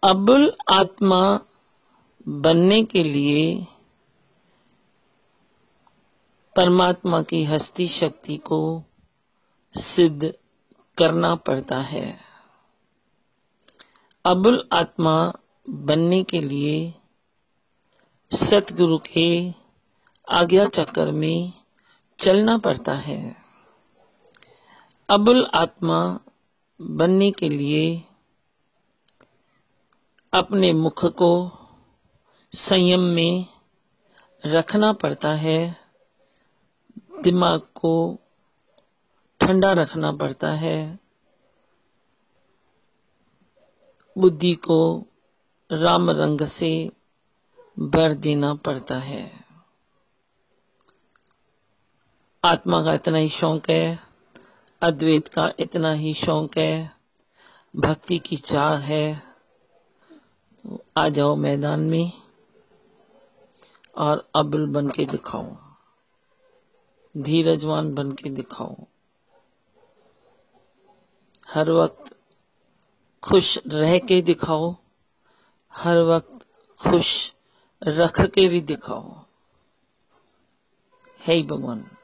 अबुल आत्मा बनने के लिए परमात्मा की हस्ती शक्ति को सिद्ध करना पड़ता है। अबुल आत्मा बनने के लिए सतगुरु के आज्ञा चक्र में चलना पड़ता है। अबुल आत्मा बनने के लिए अपने मुख को संयम में रखना पड़ता है, दिमाग को ठंडा रखना पड़ता है, बुद्धि को राम रंग से भर देना पड़ता है। आत्मा का इतना ही शौक है, अद्वैत का इतना ही शौक है, भक्ति की चाह है, तो आ जाओ मैदान में और अबुल बन के दिखाओ, धीरजवान बन के दिखाओ। हर वक्त खुश रह के दिखाओ, हर वक्त खुश रख के भी दिखाओ। हे भगवान।